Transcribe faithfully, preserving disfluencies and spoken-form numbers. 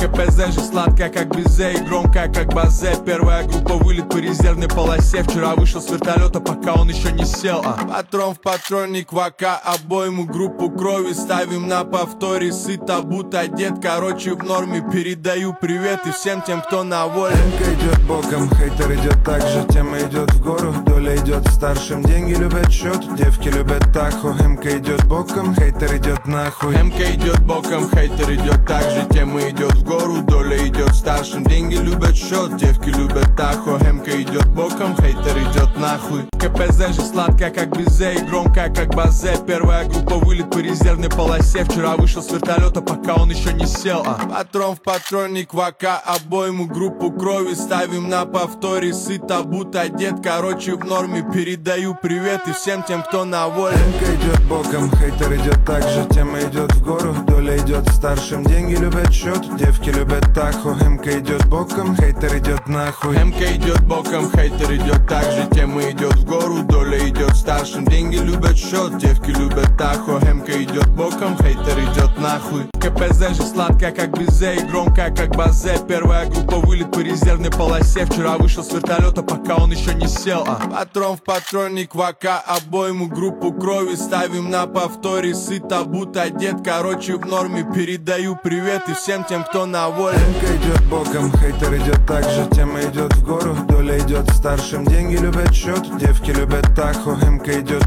КПЗ же сладкая, как безе, и громкая, как базе. Первая группа вылет по резервной полосе. Вчера вышел с вертолета, пока он еще не сел. а. Патрон в патронник, ВК, обойму, группу крови ставим на повторе. Сыто, будто одет, короче в норме. Передаю привет и всем тем, кто на воле. Эмка идет боком, хейтер идет так же. Тема идет в гору, доля идет старшим. Деньги любят счет, девки любят тахо. Эмка идет боком, хейтер идет нахуй. МК идет боком, хейтер идет так же. Тема идет в гору, доля идет старшим. Деньги любят счет, девки любят тахо. МК идет боком, хейтер идет нахуй. КПЗ же сладкая, как безе, и громкая, как базе. Первая группа вылет по резервной полосе. Вчера вышел с вертолета, пока он еще не сел. а. Патрон в патронник, ВК, обойму, группу крови ставим на повторе. Сыто, будто одет, короче в норме. Передаю привет и всем тем, кто на воле. Эмка идет боком, хейтер идет так же. Тема идет в гору, доля идет старшим. Деньги любят счет, девки любят тахо. Эмка идет боком, хейтер идет нахуй. МК идет боком, хейтер идет так же. Тема идет в гору, доля идет старшим. Деньги любят счет, девки любят тахо. МК идет боком, хейтер идет нахуй. КПЗ же сладкая, как безе, и громкая, как базе. Первая группа вылет по резервной полосе. Вчера вышел с вертолета, пока он еще не сел. а. Патрон в патронник, ВК, обойму, группу крови ставим на повторе. Сыто, будто одет, короче в норме. Передаю привет и всем тем, кто на воле. Эмка идет боком, хейтер идет так же. Тема идет в гору, доля идет старшим. Деньги любят счет, девки любят тахо. Эмка идет